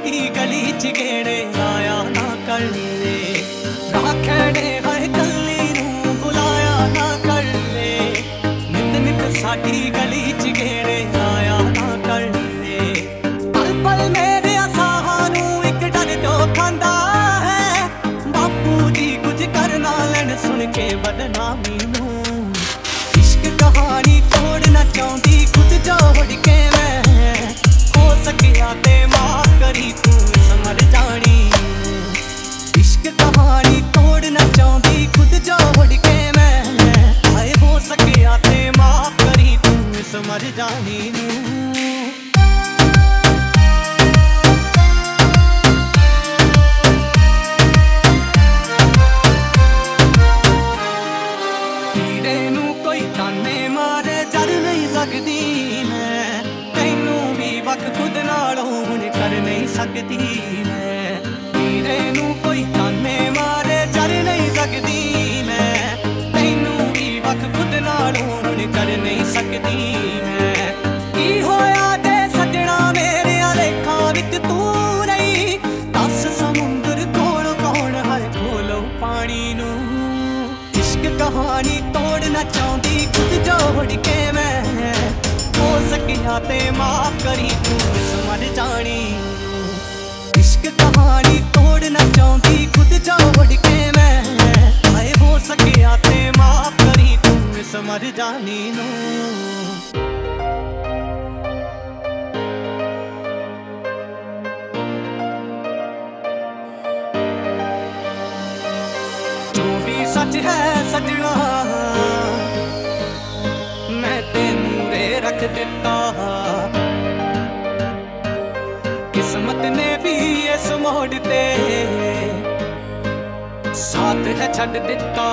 साडी गली च गेड़े आया ना कर ले, राखड़े हर कली नूं बुलाया ना कर ले। नित नित साडी गली च गेड़े आया ना कर ले। पल पल मेरे साहां नूं इक डर जो खांदा है, बापू जी कुछ करना लैन सुन के बदनामी नूं। इश्क कहानी तोड़ना चाहती खुद जोड़ के मैं, हो सकिया ते माफ करी तू समझ जानी। इश्क कहानी तोड़ना चाहती खुद जोड़ के मैं, हाय हो सकिया ते माफ करी तू समझ जानी नू। सकदी मैं तैनू भी वक खुद नालों हुण कर नहीं सकती मैं। तेरे नू कोई ताने मारे जर नहीं सकदी मैं, तैनू भी वक खुद नालों हुण कर नहीं सकती मैं। की होया ते सजना मेरे लेखा विच तू नहीं, दस समुंदर कोल कौन हर खोलो पानी नू। इश्क कहानी तोड़ना चाहती खुद जोड़ के मैं, हो सकिया ते माफ करी तू समझ जानी। इश्क कहानी तोड़ना चाहती खुद जोड़ के मैं, हाय हो सकिया ते माफ करी तू समझ जानी नू। जो भी सच है सजना मैं तेनू रे रख दिता, किस्मत ने भी इस मोड़ ते साथ है छड़ दिता।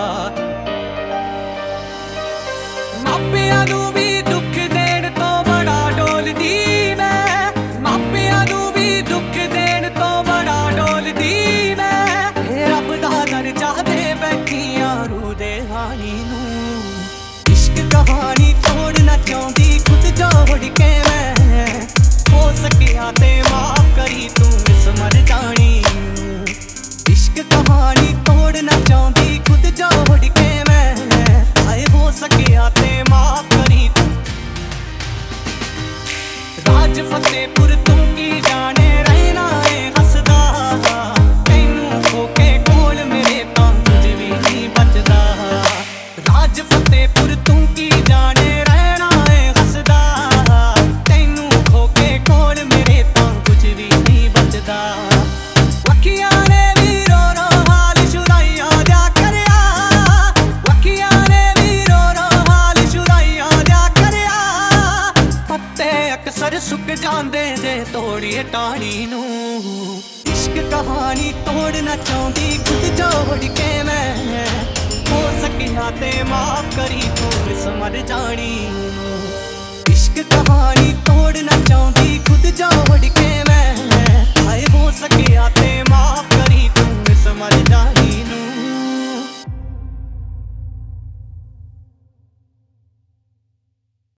मापिया नू भी दुख देण तो बड़ा डोलदी मैं, मापिया नू भी दुख देण तो बड़ा डोलदी मैं। रब दा दर्जा दे बैठियां रू दे हानी नू। इश्क कहानी तोड़ना चाहती खुद जोड़ के मैं, हो सकिया ते माफ करी तू समझ जानी। इश्क कहानी तोड़ना चाहती खुद जोड़ के मैं, हाय हो सकिया ते माफ करी तू। राज फतेहपुर तू की जाने रहना है हसदा, तैनू खोके कोल मेरे तां कुछ भी नहीं बचदा। राज फतेहपुर तू की जाने रहना है हसदा, तैनू खोके कोल मेरे तां कुछ भी नहीं बचदा। वखिया ने भी रो रो हाल शुराइया जा करया, वखिया ने भी रो रो हाल शुराइया जा करया। पत्ते अक्सर सुक जांदे जे तोड़िए टाणी नू। इश्क कहानी तोड़ना चाहती खुद जोड़ के मैं, हो सकिया ते माफ करी तू समझ जानी। इश्क कहानी तोड़ना चाहती खुद जोड़ के मैं, हाय हो सकिया